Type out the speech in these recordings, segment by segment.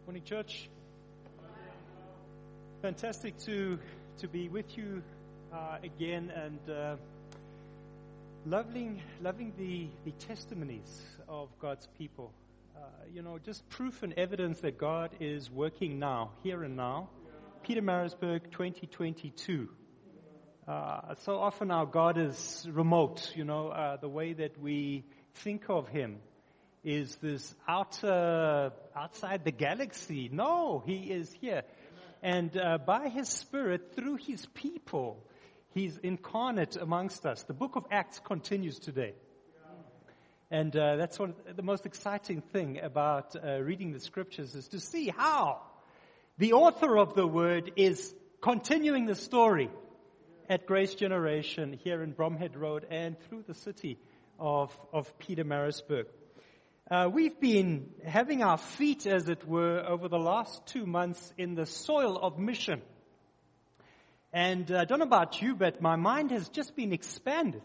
Morning, church. Fantastic to be with you again, and loving the testimonies of God's people. Just proof and evidence that God is working now, here and now. Pietermaritzburg 2022. So often our God is remote. The way that we think of Him is this outside the galaxy. No, He is here. And by His Spirit, through His people, He's incarnate amongst us. The book of Acts continues today. And that's the most exciting thing about reading the Scriptures, is to see how the author of the Word is continuing the story at Grace Generation here in Bromhead Road and through the city of Pietermaritzburg. We've been having our feet, as it were, over the last 2 months in the soil of mission. And I don't know about you, but my mind has just been expanded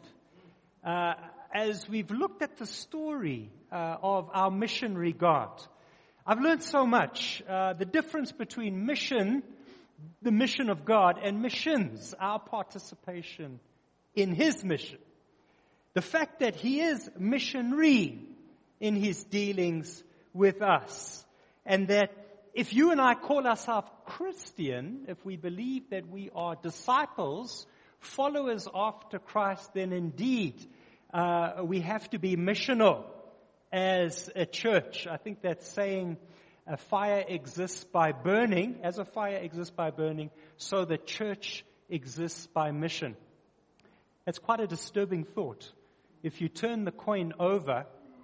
as we've looked at the story of our missionary God. I've learned so much. The difference between mission, the mission of God, and missions, our participation in His mission. The fact that He is missionary in His dealings with us. And that if you and I call ourselves Christian, if we believe that we are disciples, followers after Christ, then indeed we have to be missional as a church. I think that saying, a fire exists by burning, as a fire exists by burning, so the church exists by mission. That's quite a disturbing thought. If you turn the coin over,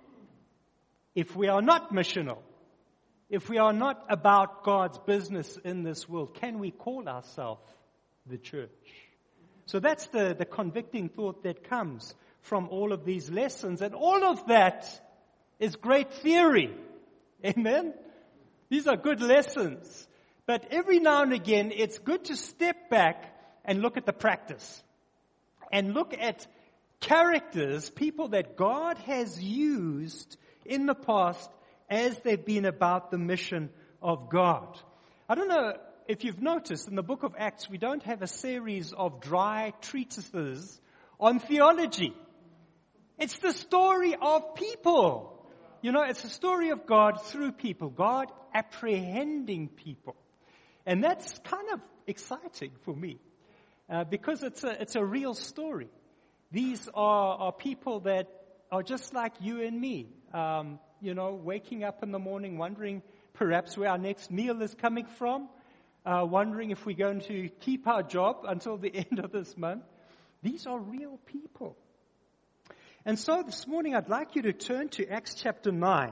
if we are not missional, if we are not about God's business in this world, can we call ourselves the church? So that's the convicting thought that comes from all of these lessons. And all of that is great theory. Amen? These are good lessons. But every now and again, it's good to step back and look at the practice. And look at characters, people that God has used in the past as they've been about the mission of God. I don't know if you've noticed, in the book of Acts, we don't have a series of dry treatises on theology. It's the story of people. It's the story of God through people, God apprehending people. And that's kind of exciting for me, because it's a real story. These are people that are just like you and me. Waking up in the morning, wondering perhaps where our next meal is coming from, wondering if we're going to keep our job until the end of this month. These are real people. And so this morning I'd like you to turn to Acts chapter 9.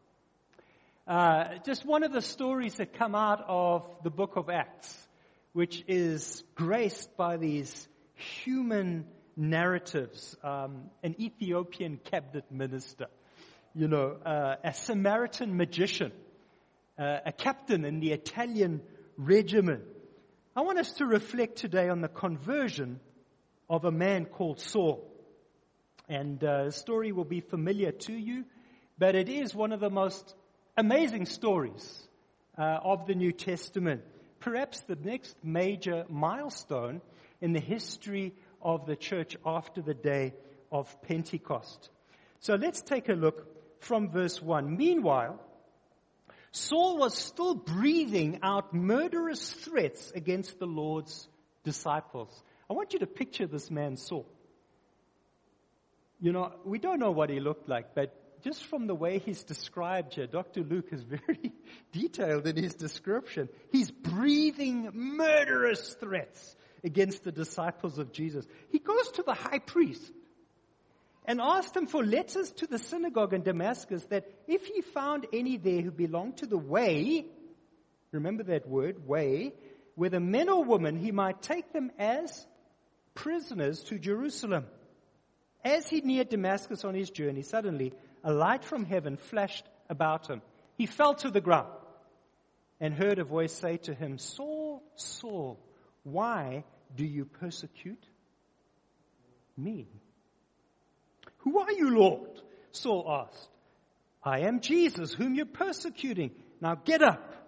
Just one of the stories that come out of the book of Acts, which is graced by these human narratives. An Ethiopian cabinet minister, a Samaritan magician, a captain in the Italian regiment. I want us to reflect today on the conversion of a man called Saul. And the story will be familiar to you, but it is one of the most amazing stories of the New Testament. Perhaps the next major milestone in the history of the church after the day of Pentecost. So let's take a look from verse 1. Meanwhile, Saul was still breathing out murderous threats against the Lord's disciples. I want you to picture this man Saul. We don't know what he looked like, but just from the way he's described here, Dr. Luke is very detailed in his description. He's breathing murderous threats against the disciples of Jesus. He goes to the high priest and asked him for letters to the synagogue in Damascus, that if he found any there who belonged to the way, remember that word, way, whether men or women, he might take them as prisoners to Jerusalem. As he neared Damascus on his journey, suddenly a light from heaven flashed about him. He fell to the ground and heard a voice say to him, Saul, Saul, why do you persecute me? Who are you, Lord? Saul asked. I am Jesus, whom you're persecuting. Now get up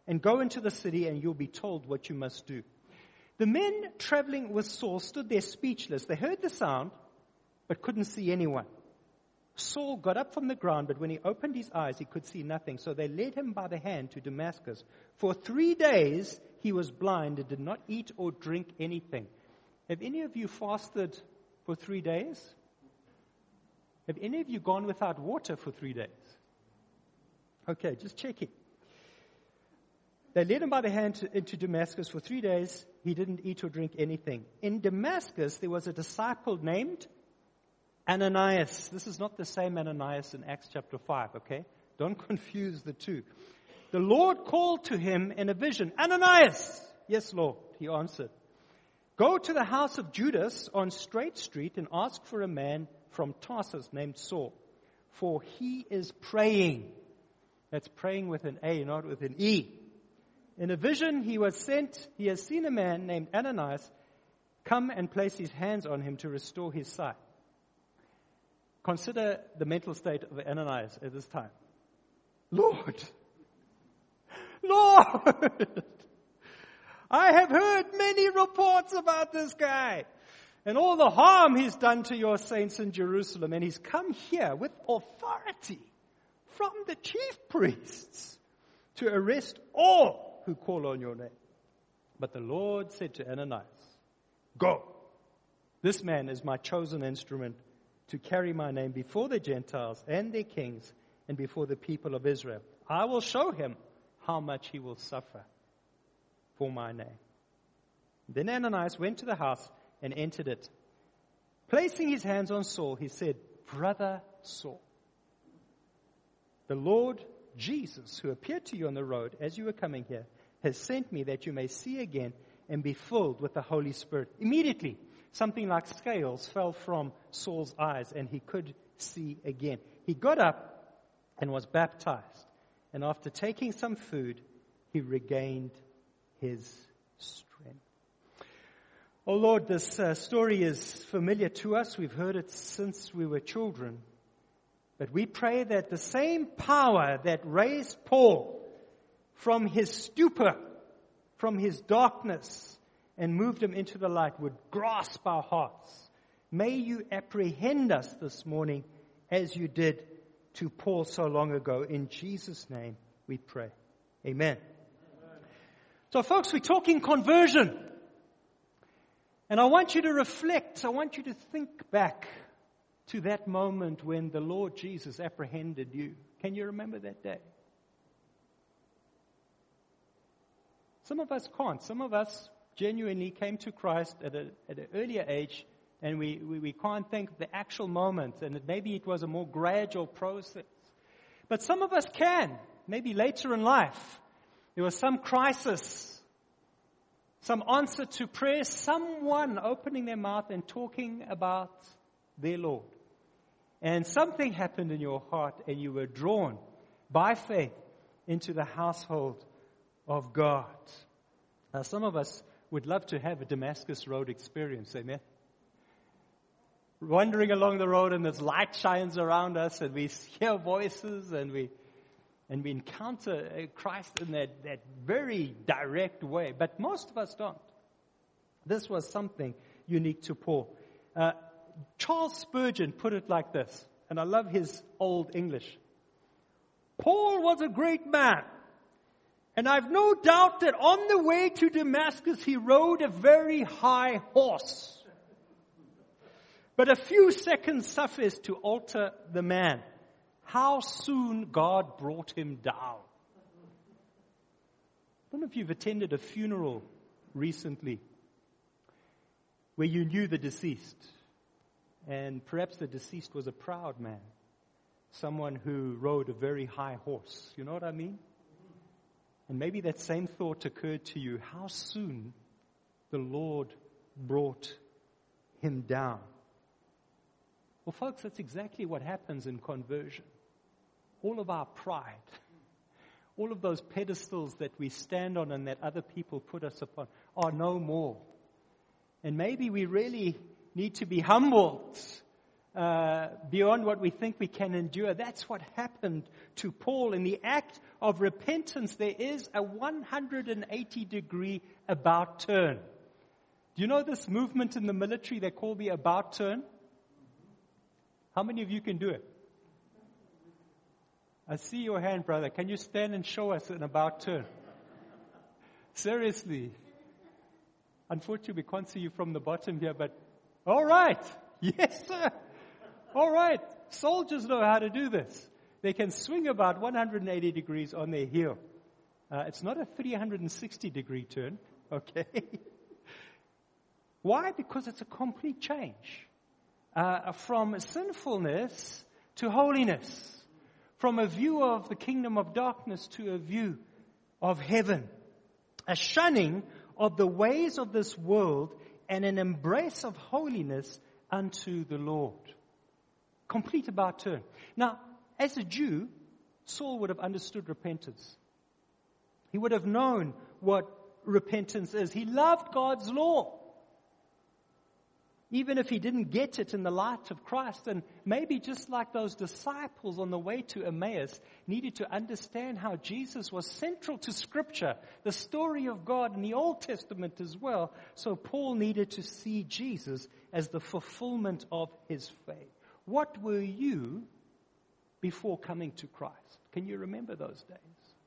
and go into the city, and you'll be told what you must do." The men traveling with Saul stood there speechless. They heard the sound, but couldn't see anyone. Saul got up from the ground, but when he opened his eyes, he could see nothing. So they led him by the hand to Damascus. For 3 days he was blind and did not eat or drink anything. Have any of you fasted for 3 days? Have any of you gone without water for 3 days? Okay, just checking. They led him by the hand into Damascus. For 3 days he didn't eat or drink anything. In Damascus there was a disciple named Ananias. This is not the same Ananias in Acts chapter 5, okay? Don't confuse the two. The Lord called to him in a vision, "Ananias!" "Yes, Lord," he answered. "Go to the house of Judas on Straight Street and ask for a man from Tarsus named Saul, for he is praying." That's praying with an A, not with an E. In a vision he has seen a man named Ananias come and place his hands on him to restore his sight. Consider the mental state of Ananias at this time. Lord, I have heard many reports about this guy and all the harm he's done to your saints in Jerusalem. And he's come here with authority from the chief priests to arrest all who call on your name. But the Lord said to Ananias, "Go. This man is my chosen instrument to carry my name before the Gentiles and their kings and before the people of Israel. I will show him how much he will suffer for my name." Then Ananias went to the house and entered it. Placing his hands on Saul, he said, "Brother Saul, the Lord Jesus, who appeared to you on the road as you were coming here, has sent me that you may see again and be filled with the Holy Spirit." Immediately, something like scales fell from Saul's eyes, and he could see again. He got up and was baptized. And after taking some food, he regained his strength. Oh Lord, this story is familiar to us. We've heard it since we were children. But we pray that the same power that raised Paul from his stupor, from his darkness, and moved him into the light would grasp our hearts. May you apprehend us this morning as you did to Paul so long ago. In Jesus' name we pray. Amen. So folks, we're talking conversion. And I want you to reflect, I want you to think back to that moment when the Lord Jesus apprehended you. Can you remember that day? Some of us can't. Some of us genuinely came to Christ at an earlier age, and we can't think of the actual moment, and maybe it was a more gradual process. But some of us can, maybe later in life. There was some crisis, some answer to prayer, someone opening their mouth and talking about their Lord. And something happened in your heart, and you were drawn by faith into the household of God. Now, some of us would love to have a Damascus Road experience, amen? Wandering along the road and this light shines around us and we hear voices and we encounter Christ in that very direct way. But most of us don't. This was something unique to Paul. Charles Spurgeon put it like this, and I love his old English. Paul was a great man. And I've no doubt that on the way to Damascus, he rode a very high horse. But a few seconds sufficed to alter the man. How soon God brought him down. I don't know if you've attended a funeral recently where you knew the deceased. And perhaps the deceased was a proud man. Someone who rode a very high horse. You know what I mean? And maybe that same thought occurred to you. How soon the Lord brought him down. Well, folks, that's exactly what happens in conversion. All of our pride, all of those pedestals that we stand on and that other people put us upon are no more. And maybe we really need to be humbled beyond what we think we can endure. That's what happened to Paul. In the act of repentance, there is a 180-degree about turn. Do you know this movement in the military they call the about turn? How many of you can do it? I see your hand, brother. Can you stand and show us an about turn? Seriously. Unfortunately, we can't see you from the bottom here, but all right. Yes, sir. All right. Soldiers know how to do this. They can swing about 180 degrees on their heel. It's not a 360-degree turn, okay? Why? Because it's a complete change. From sinfulness to holiness. From a view of the kingdom of darkness to a view of heaven. A shunning of the ways of this world and an embrace of holiness unto the Lord. Complete about turn. Now, as a Jew, Saul would have understood repentance. He would have known what repentance is. He loved God's law. Even if he didn't get it in the light of Christ, and maybe just like those disciples on the way to Emmaus needed to understand how Jesus was central to Scripture, the story of God in the Old Testament as well. So Paul needed to see Jesus as the fulfillment of his faith. What were you before coming to Christ? Can you remember those days?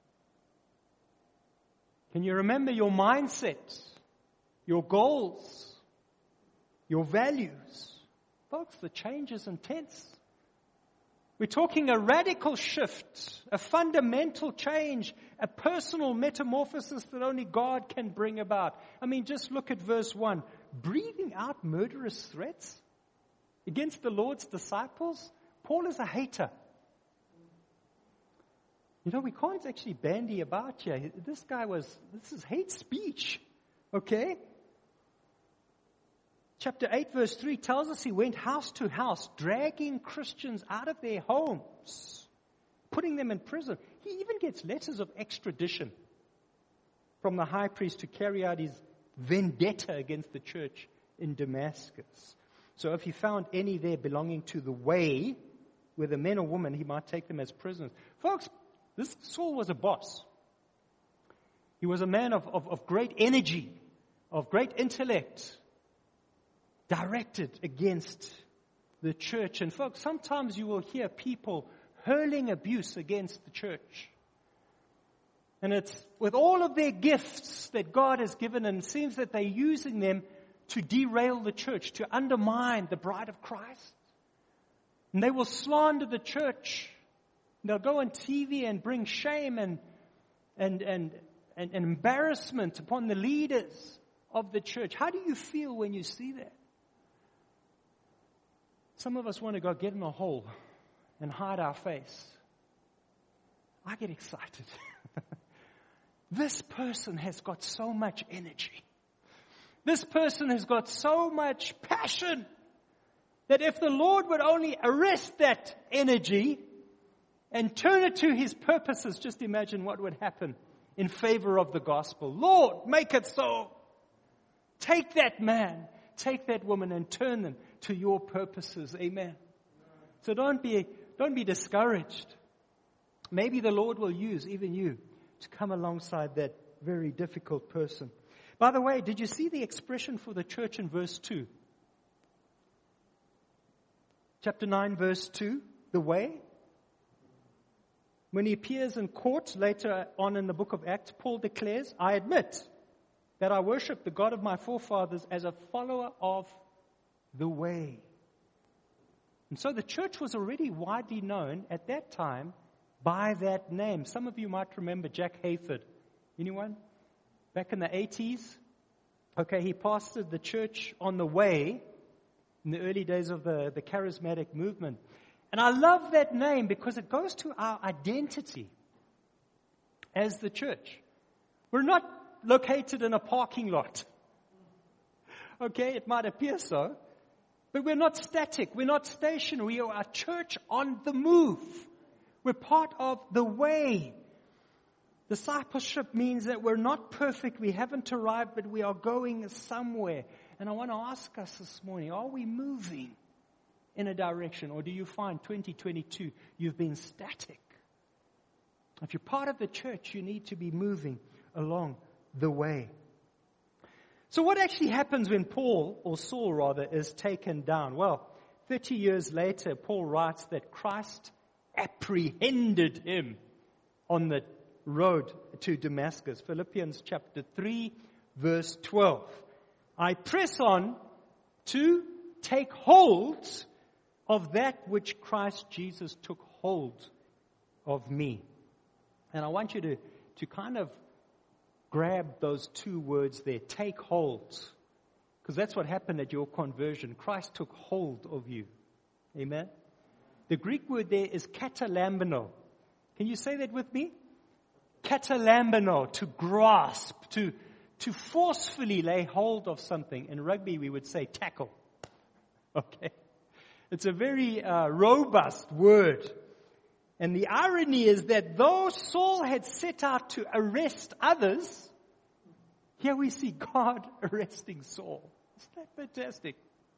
Can you remember your mindset, your goals, your values? Folks, the change is intense. We're talking a radical shift, a fundamental change, a personal metamorphosis that only God can bring about. I mean, just look at verse 1. Breathing out murderous threats against the Lord's disciples. Paul is a hater. You know, we can't actually bandy about here. This is hate speech. Okay? Chapter 8 verse 3 tells us he went house to house, dragging Christians out of their homes, putting them in prison. He even gets letters of extradition from the high priest to carry out his vendetta against the church in Damascus. So if he found any there belonging to the way, whether men or women, he might take them as prisoners. Folks, this Saul was a boss. He was a man of great energy, of great intellect, directed against the church. And folks, sometimes you will hear people hurling abuse against the church. And it's with all of their gifts that God has given, and it seems that they're using them to derail the church, to undermine the bride of Christ. And they will slander the church. They'll go on TV and bring shame and embarrassment upon the leaders of the church. How do you feel when you see that? Some of us want to go get in a hole and hide our face. I get excited. This person has got so much energy. This person has got so much passion that if the Lord would only arrest that energy and turn it to His purposes, just imagine what would happen in favor of the gospel. Lord, make it so. Take that man, take that woman and turn them to your purposes. Amen. So don't be discouraged. Maybe the Lord will use even you to come alongside that very difficult person. By the way, did you see the expression for the church in verse 2? Chapter 9, verse 2, the way. When he appears in court later on in the book of Acts, Paul declares, I admit that I worship the God of my forefathers as a follower of the way. And so the church was already widely known at that time by that name. Some of you might remember Jack Hayford. Anyone? Back in the 80s. Okay, he pastored the church on the way in the early days of the charismatic movement. And I love that name because it goes to our identity as the church. We're not located in a parking lot. Okay, it might appear so. But we're not static. We're not stationary. We are a church on the move. We're part of the way. Discipleship means that we're not perfect. We haven't arrived, but we are going somewhere. And I want to ask us this morning, are we moving in a direction? Or do you find 2022 you've been static? If you're part of the church, you need to be moving along the way. So what actually happens when Paul, or Saul rather, is taken down? Well, 30 years later, Paul writes that Christ apprehended him on the road to Damascus. Philippians chapter 3, verse 12. I press on to take hold of that which Christ Jesus took hold of me. And I want you to kind of grab those two words there, take hold. Because that's what happened at your conversion. Christ took hold of you. Amen? The Greek word there is katalambano. Can you say that with me? Katalambano, to grasp, to forcefully lay hold of something. In rugby, we would say tackle. Okay? It's a very robust word. And the irony is that though Saul had set out to arrest others, here we see God arresting Saul. Isn't that fantastic?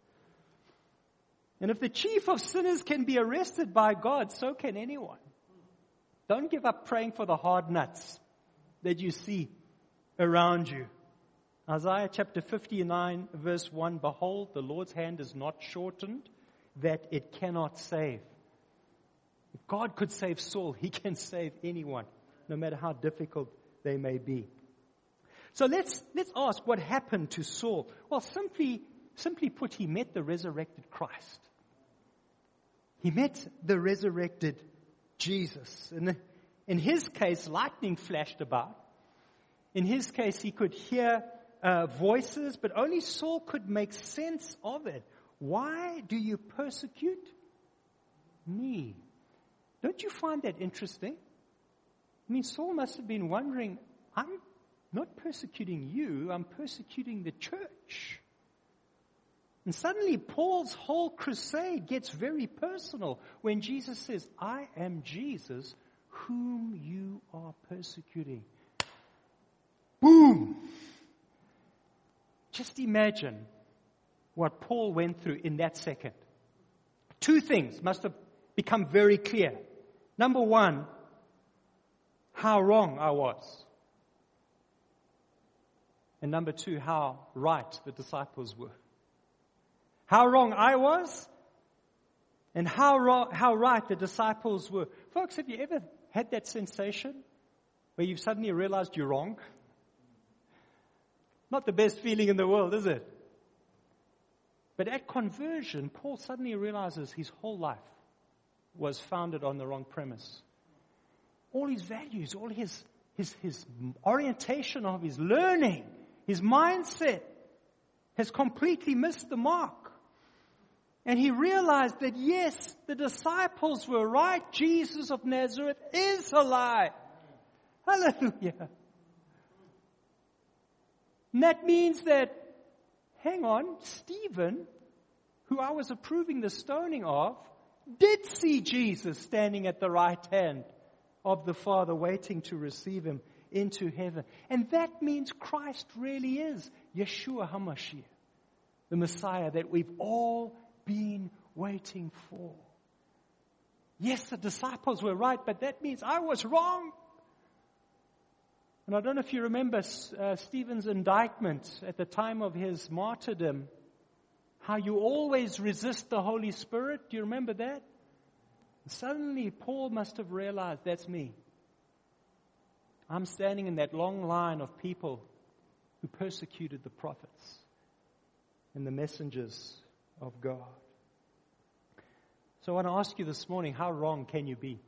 And if the chief of sinners can be arrested by God, so can anyone. Don't give up praying for the hard nuts that you see around you. Isaiah chapter 59 verse 1, behold, the Lord's hand is not shortened, that it cannot save. If God could save Saul, He can save anyone, no matter how difficult they may be. So let's ask what happened to Saul. Well, simply put, he met the resurrected Christ. He met the resurrected Jesus. And in his case, lightning flashed about. In his case, he could hear voices, but only Saul could make sense of it. Why do you persecute me? Don't you find that interesting? I mean, Saul must have been wondering, I'm not persecuting you, I'm persecuting the church. And suddenly Paul's whole crusade gets very personal when Jesus says, I am Jesus whom you are persecuting. Boom! Just imagine what Paul went through in that second. Two things must have become very clear. Number one, how wrong I was. And number two, how right the disciples were. How wrong I was, and how right the disciples were. Folks, have you ever had that sensation where you've suddenly realized you're wrong? Not the best feeling in the world, is it? But at conversion, Paul suddenly realizes his whole life was founded on the wrong premise. All his values, all his orientation of his learning, his mindset has completely missed the mark. And he realized that yes, the disciples were right. Jesus of Nazareth is alive. Hallelujah. And that means that, hang on, Stephen, who I was approving the stoning of, did see Jesus standing at the right hand of the Father, waiting to receive him into heaven. And that means Christ really is Yeshua HaMashiach, the Messiah that we've all been waiting for. Yes, the disciples were right, but that means I was wrong. And I don't know if you remember Stephen's indictment at the time of his martyrdom, how you always resist the Holy Spirit. Do you remember that? And suddenly Paul must have realized, that's me. I'm standing in that long line of people who persecuted the prophets and the messengers of God. So I want to ask you this morning, how wrong can you be?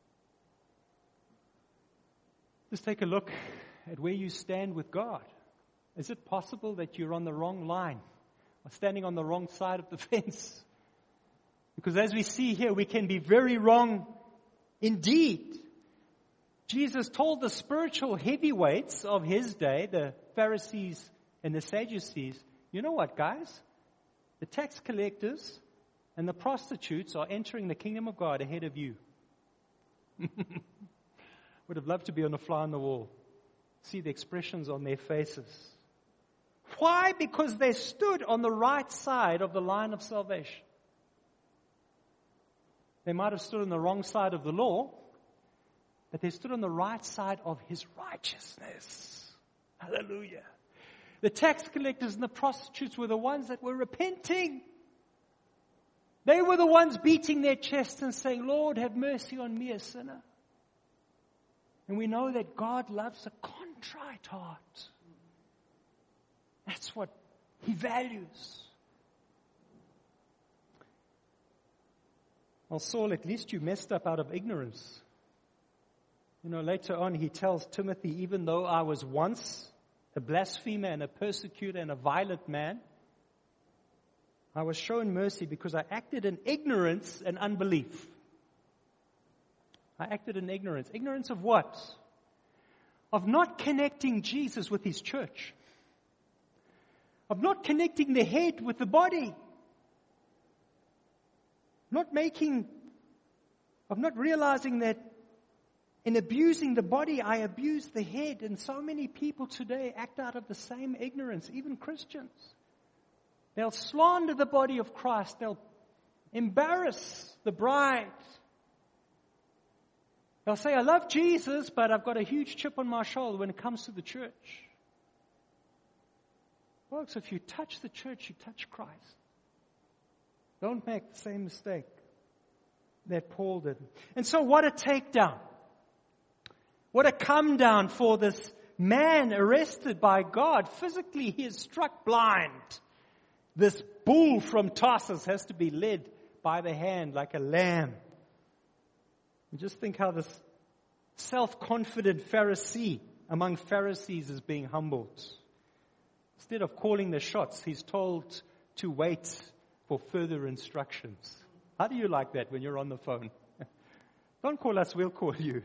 Just take a look at where you stand with God. Is it possible that you're on the wrong line or standing on the wrong side of the fence? Because as we see here, we can be very wrong indeed. Jesus told the spiritual heavyweights of his day, the Pharisees and the Sadducees, you know what, guys? The tax collectors and the prostitutes are entering the kingdom of God ahead of you. Would have loved to be on the fly on the wall. See the expressions on their faces. Why? Because they stood on the right side of the line of salvation. They might have stood on the wrong side of the law, but they stood on the right side of His righteousness. Hallelujah. The tax collectors and the prostitutes were the ones that were repenting. They were the ones beating their chests and saying, Lord, have mercy on me, a sinner. And we know that God loves a contrite heart. That's what He values. Well, Saul, at least you messed up out of ignorance. Later on he tells Timothy, even though I was once a blasphemer and a persecutor and a violent man, I was shown mercy because I acted in ignorance and unbelief. I acted in ignorance. Ignorance of what? Of not connecting Jesus with His church. Of not connecting the head with the body. Of not realizing that in abusing the body, I abuse the head. And so many people today act out of the same ignorance, even Christians. They'll slander the body of Christ. They'll embarrass the bride. They'll say, I love Jesus, but I've got a huge chip on my shoulder when it comes to the church. Folks, if you touch the church, you touch Christ. Don't make the same mistake that Paul did. And so what a takedown. What a come down for this man arrested by God. Physically, he is struck blind. This bull from Tarsus has to be led by the hand like a lamb. And just think how this self-confident Pharisee among Pharisees is being humbled. Instead of calling the shots, he's told to wait for further instructions. How do you like that when you're on the phone? Don't call us, we'll call you.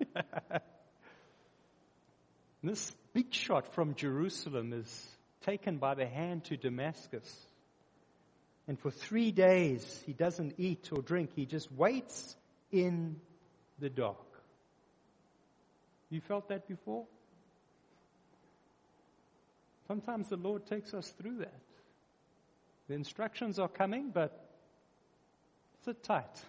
This big shot from Jerusalem is taken by the hand to Damascus. And for 3 days, he doesn't eat or drink. He just waits in the dark. You felt that before? Sometimes the Lord takes us through that. The instructions are coming, but sit tight.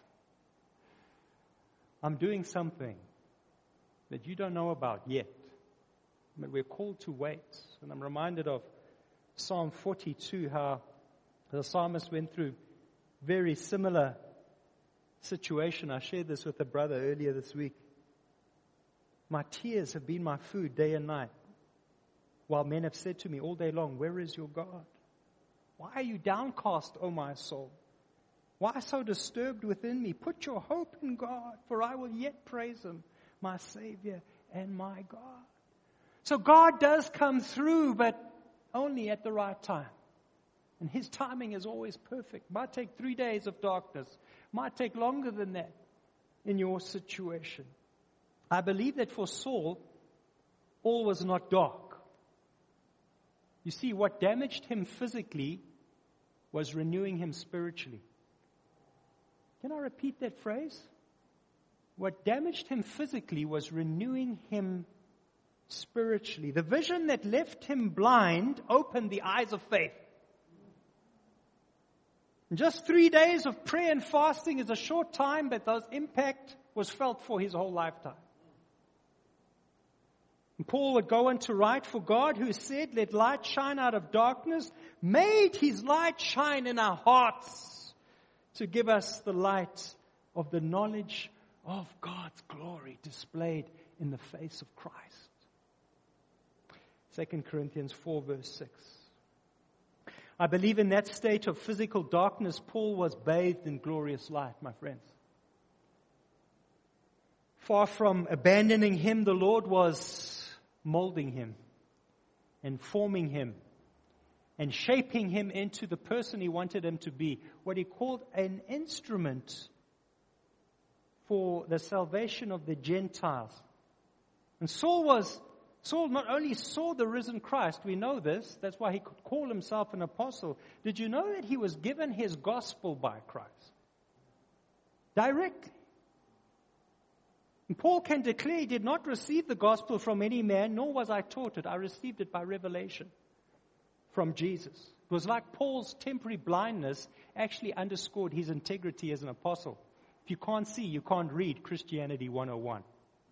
I'm doing something that you don't know about yet. But we're called to wait. And I'm reminded of Psalm 42, how the psalmist went through very similar situation. I shared this with a brother earlier this week. My tears have been my food day and night, while men have said to me all day long, where is your God? Why are you downcast, O my soul? Why so disturbed within me? Put your hope in God, for I will yet praise Him, my Savior and my God. So God does come through, but only at the right time. And His timing is always perfect. Might take 3 days of darkness. Might take longer than that in your situation. I believe that for Saul, all was not dark. You see, what damaged him physically was renewing him spiritually. Can I repeat that phrase? What damaged him physically was renewing him spiritually. The vision that left him blind opened the eyes of faith. And just 3 days of prayer and fasting is a short time, but those impact was felt for his whole lifetime. And Paul would go on to write, for God who said, let light shine out of darkness, made His light shine in our hearts to give us the light of the knowledge of God's glory displayed in the face of Christ. 2 Corinthians 4 verse 6. I believe in that state of physical darkness, Paul was bathed in glorious light, my friends. Far from abandoning him, the Lord was molding him and forming him and shaping him into the person He wanted him to be, what He called an instrument for the salvation of the Gentiles. And Saul not only saw the risen Christ, we know this, that's why he could call himself an apostle. Did you know that he was given his gospel by Christ? Directly. And Paul can declare he did not receive the gospel from any man, nor was I taught it. I received it by revelation from Jesus. It was like Paul's temporary blindness actually underscored his integrity as an apostle. If you can't see, you can't read Christianity 101.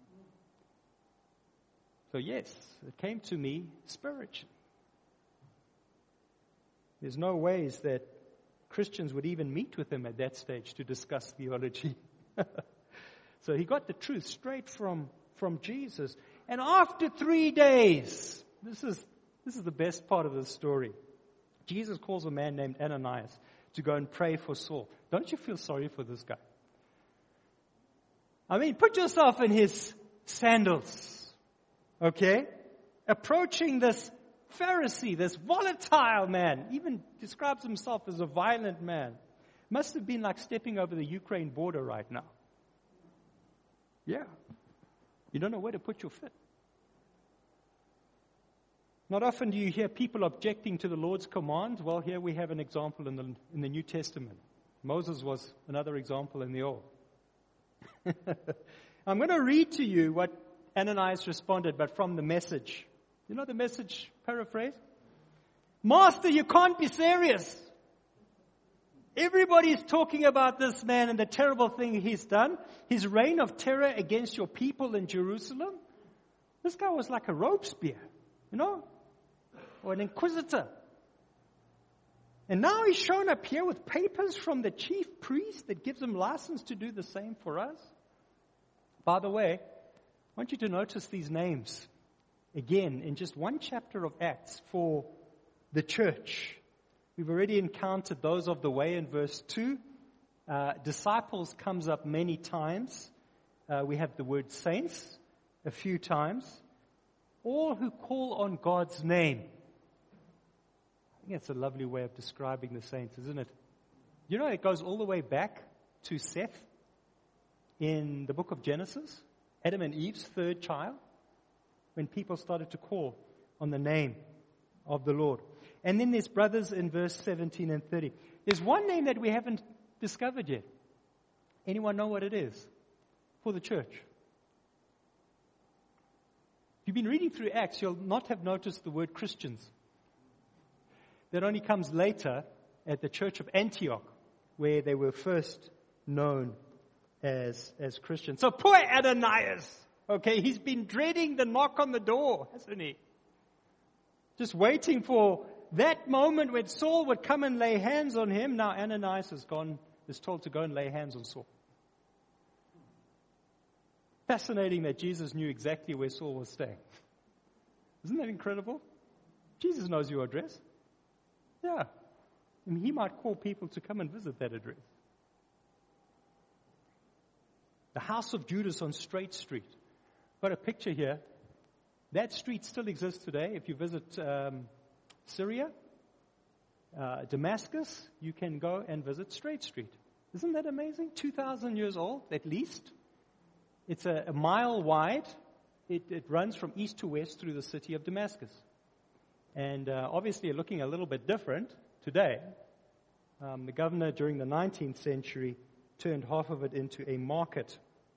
So yes, it came to me spiritually. There's no ways that Christians would even meet with him at that stage to discuss theology. So he got the truth straight from Jesus. And after 3 days, this is the best part of the story. Jesus calls a man named Ananias to go and pray for Saul. Don't you feel sorry for this guy? I mean, put yourself in his sandals, okay? Approaching this Pharisee, this volatile man, even describes himself as a violent man. Must have been like stepping over the Ukraine border right now. Yeah. You don't know where to put your foot. Not often do you hear people objecting to the Lord's commands. Well, here we have an example in the New Testament. Moses was another example in the Old. I'm going to read to you what Ananias responded, but from the Message. You know the Message paraphrase? Master, you can't be serious. Everybody's talking about this man and the terrible thing he's done. His reign of terror against your people in Jerusalem. This guy was like a Robespierre, or an inquisitor. And now he's shown up here with papers from the chief priest that gives him license to do the same for us. By the way, I want you to notice these names again in just one chapter of Acts for the church. We've already encountered those of the way in verse 2. Disciples comes up many times. We have the word saints a few times. All who call on God's name. I think that's a lovely way of describing the saints, isn't it? You know, it goes all the way back to Seth in the book of Genesis, Adam and Eve's third child, when people started to call on the name of the Lord. And then there's brothers in verse 17 and 30. There's one name that we haven't discovered yet. Anyone know what it is for the church? If you've been reading through Acts, you'll not have noticed the word Christians. That only comes later at the church of Antioch, where they were first known as Christians. So poor Ananias, okay, he's been dreading the knock on the door, hasn't he? Just waiting for that moment when Saul would come and lay hands on him. Now Ananias is told to go and lay hands on Saul. Fascinating that Jesus knew exactly where Saul was staying. Isn't that incredible? Jesus knows your address. Yeah. I mean, he might call people to come and visit that address. The house of Judas on Straight Street. Got a picture here. That street still exists today. If you visit Syria, Damascus, you can go and visit Straight Street. Isn't that amazing? 2,000 years old, at least. It's a mile wide. It runs from east to west through the city of Damascus. And obviously looking a little bit different today. The governor during the 19th century turned half of it into a market.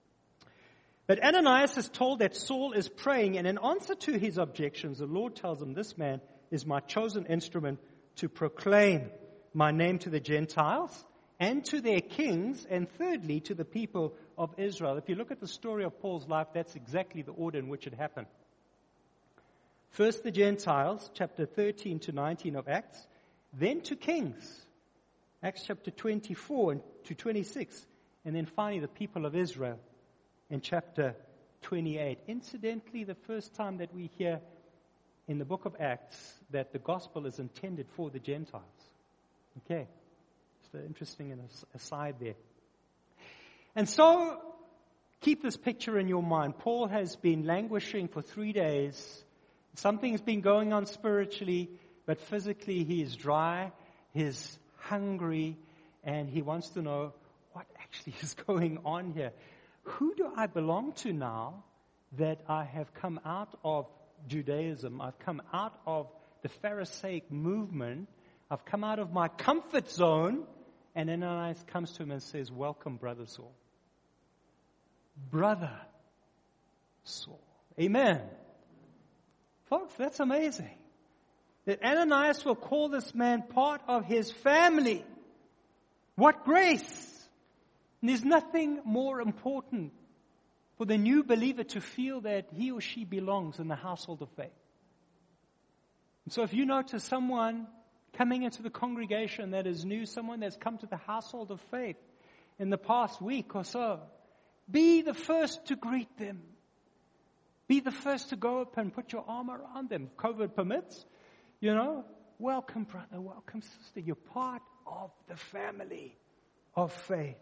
But Ananias is told that Saul is praying, and in answer to his objections, the Lord tells him, this man is my chosen instrument to proclaim my name to the Gentiles and to their kings, and thirdly, to the people of Israel. If you look at the story of Paul's life, that's exactly the order in which it happened. First the Gentiles, chapter 13 to 19 of Acts, then to kings, Acts chapter 24 to 26, and then finally the people of Israel in chapter 28. Incidentally, the first time that we hear in the book of Acts that the gospel is intended for the Gentiles. Okay, just interesting aside there. And so, keep this picture in your mind. Paul has been languishing for 3 days. Something's been going on spiritually, but physically he is dry, he's hungry, and he wants to know what actually is going on here. Who do I belong to now that I have come out of Judaism? I've come out of the Pharisaic movement. I've come out of my comfort zone. And Ananias comes to him and says, welcome, Brother Saul. Brother Saul. Amen. Folks, that's amazing. That Ananias will call this man part of his family. What grace! And there's nothing more important for the new believer to feel that he or she belongs in the household of faith. And so if you notice someone coming into the congregation that is new, someone that's come to the household of faith in the past week or so, be the first to greet them. Be the first to go up and put your arm around them. If COVID permits, welcome brother, welcome sister. You're part of the family of faith.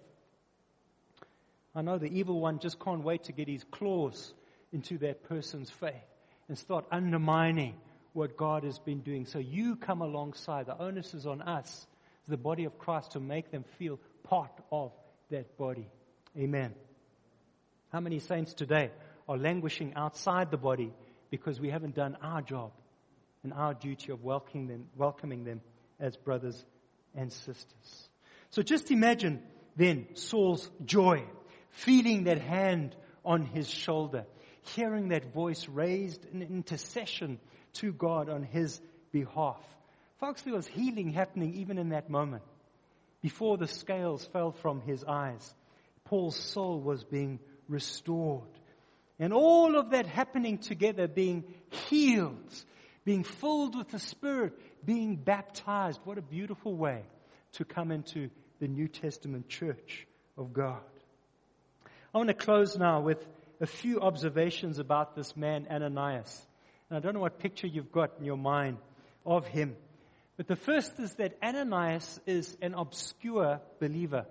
I know the evil one just can't wait to get his claws into that person's faith and start undermining what God has been doing. So you come alongside. The onus is on us, the body of Christ, to make them feel part of that body. Amen. How many saints today are languishing outside the body because we haven't done our job and our duty of welcoming them as brothers and sisters? So just imagine then Saul's joy, feeling that hand on his shoulder, hearing that voice raised in intercession to God on his behalf. Folks, there was healing happening even in that moment. Before the scales fell from his eyes, Paul's soul was being restored. And all of that happening together, being healed, being filled with the Spirit, being baptized. What a beautiful way to come into the New Testament church of God. I want to close now with a few observations about this man, Ananias. And I don't know what picture you've got in your mind of him. But the first is that Ananias is an obscure believer.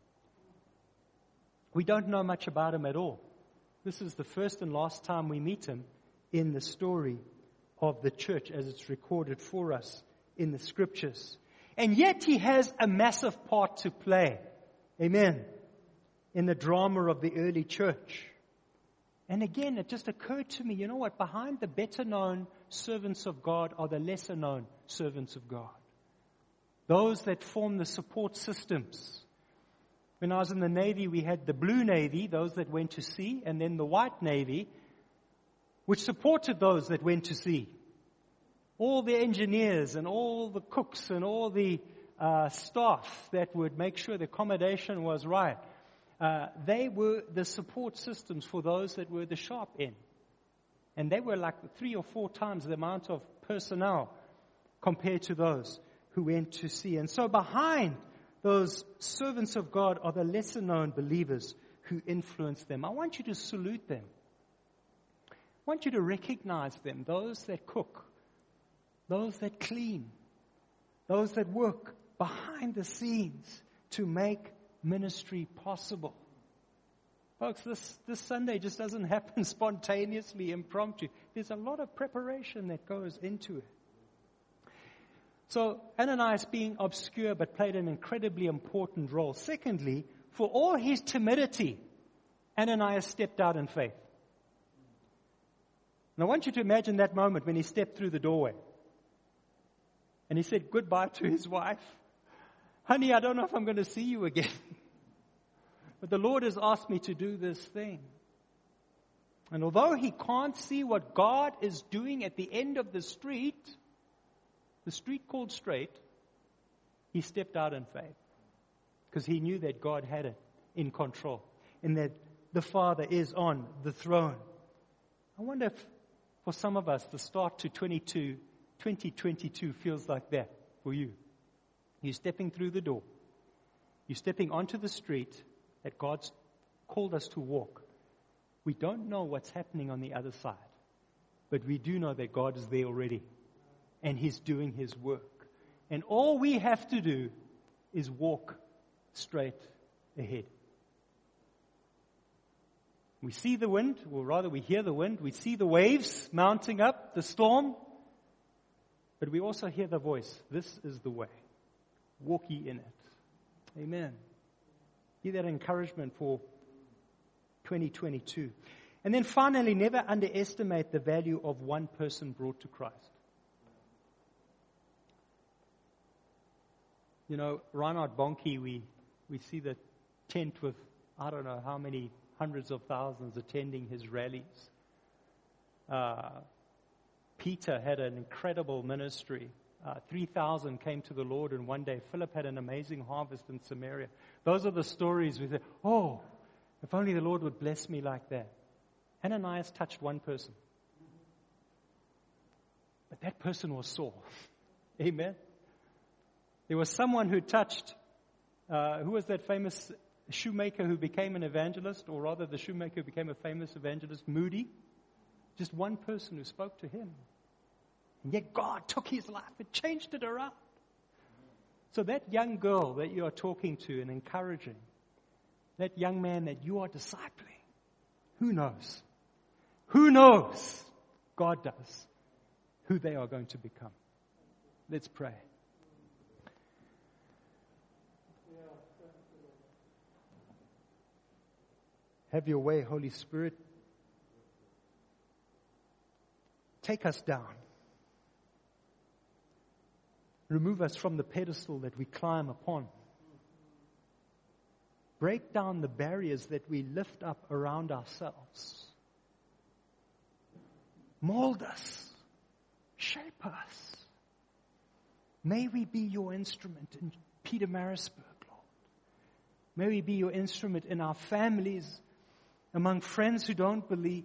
We don't know much about him at all. This is the first and last time we meet him in the story of the church as it's recorded for us in the scriptures. And yet he has a massive part to play. Amen. In the drama of the early church. And again, it just occurred to me, you know what? Behind the better known servants of God are the lesser known servants of God. Those that form the support systems. When I was in the Navy, we had the Blue Navy, those that went to sea, and then the White Navy, which supported those that went to sea. All the engineers and all the cooks and all the staff that would make sure the accommodation was right. They were the support systems for those that were the sharp end. And they were like 3 or 4 times the amount of personnel compared to those who went to sea. And so behind those servants of God are the lesser known believers who influence them. I want you to salute them. I want you to recognize them, those that cook, those that clean, those that work behind the scenes to make ministry possible. Folks, this Sunday just doesn't happen spontaneously, impromptu. There's a lot of preparation that goes into it. So Ananias being obscure but played an incredibly important role. Secondly, for all his timidity, Ananias stepped out in faith. And I want you to imagine that moment when he stepped through the doorway. And he said goodbye to his wife. Honey, I don't know if I'm going to see you again. But the Lord has asked me to do this thing. And although he can't see what God is doing at the end of the street called straight, he stepped out in faith. Because he knew that God had it in control. And that the Father is on the throne. I wonder if for some of us the start to 2022 feels like that for you. You're stepping through the door. You're stepping onto the street that God's called us to walk. We don't know what's happening on the other side. But we do know that God is there already. And He's doing His work. And all we have to do is walk straight ahead. We see the wind, or rather we hear the wind. We see the waves mounting up, the storm. But we also hear the voice. This is the way. Walk ye in it. Amen. Give that encouragement for 2022. And then finally, never underestimate the value of one person brought to Christ. You know, Reinhard Bonnke, we see the tent with, I don't know how many hundreds of thousands attending his rallies. Peter had an incredible ministry 3,000 came to the Lord in one day. Philip had an amazing harvest in Samaria. Those are the stories we say, oh, if only the Lord would bless me like that. Ananias touched one person. But that person was Saul. Amen. There was someone who touched, who was that famous shoemaker who became an evangelist, or rather the shoemaker who became a famous evangelist, Moody? Just one person who spoke to him. And yet God took his life and changed it around. So that young girl that you are talking to and encouraging, that young man that you are discipling, who knows? Who knows? God does. Who they are going to become. Let's pray. Have your way, Holy Spirit. Take us down. Remove us from the pedestal that we climb upon. Break down the barriers that we lift up around ourselves. Mold us. Shape us. May we be your instrument in Peter Marisburg, Lord. May we be your instrument in our families, among friends who don't believe.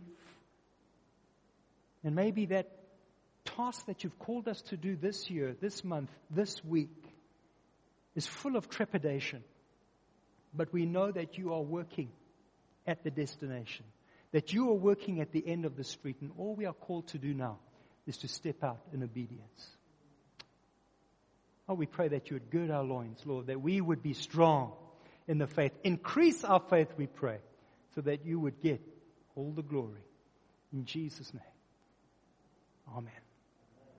And maybe that task that you've called us to do this year, this month, this week, is full of trepidation. But we know that you are working at the destination, that you are working at the end of the street, and all we are called to do now is to step out in obedience. Oh, we pray that you would gird our loins, Lord, that we would be strong in the faith. Increase our faith, we pray, so that you would get all the glory. In Jesus' name. Amen.